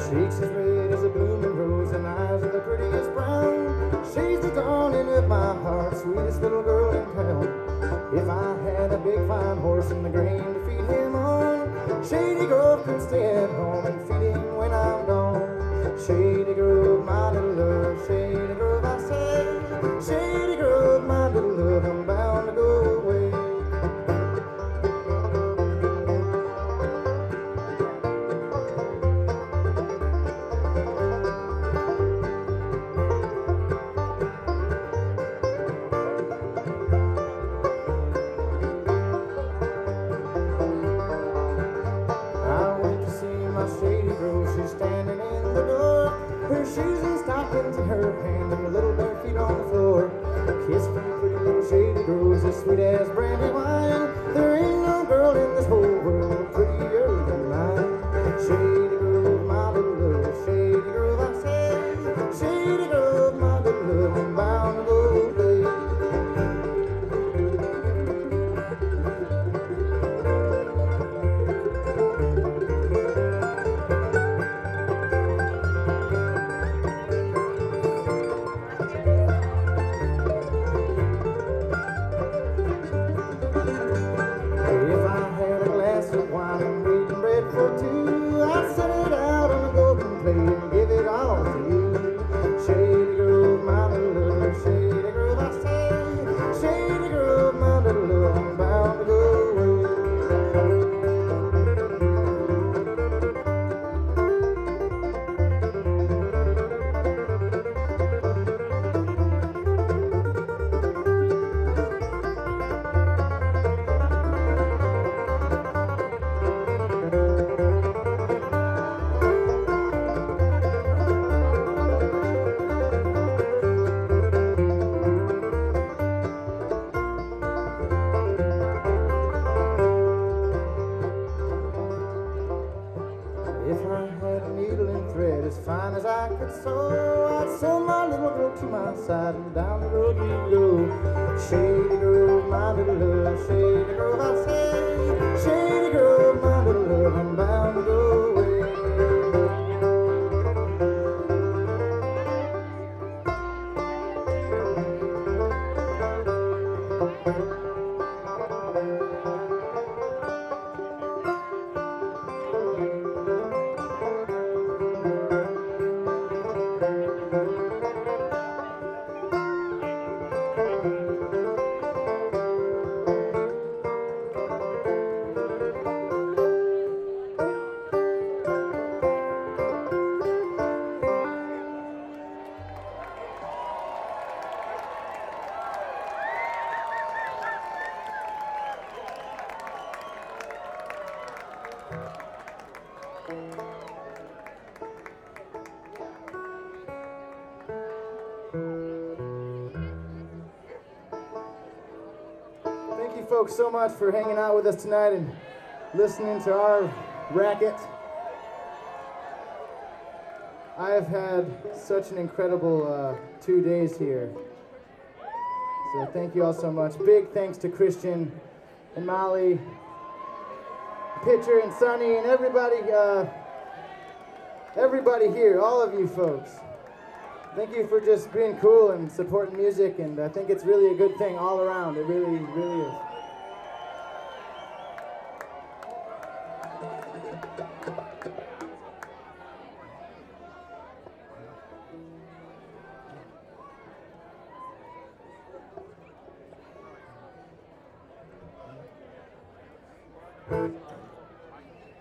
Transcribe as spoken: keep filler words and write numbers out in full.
Cheeks as red as a blooming rose and eyes are the prettiest brown. She's the dawning of my heart, sweetest little girl in town. If I had a big fine horse and the grain to feed him on, Shady Grove could stay at home and feed him when I'm gone. Shady Grove, my little love, Shady Grove, I say. Shady Grove, my little love, I'm bound to go away. She's standing in the door, her shoes and stockings in her hand, and her little bare feet on the floor. Kiss me, pretty little Shady Grove, as sweet as brandy wine. There ain't no girl in this whole world prettier than mine. Shady Grove, my little love, Shady Grove, I say. Shady Grove, my little love, I'm bound to go play. Folks, so much for hanging out with us tonight and listening to our racket. I have had such an incredible uh, two days here. So thank you all so much. Big thanks to Christian and Molly, Pitcher and Sonny, and everybody, uh, everybody here, all of you folks. Thank you for just being cool and supporting music, and I think it's really a good thing all around. It really, really is.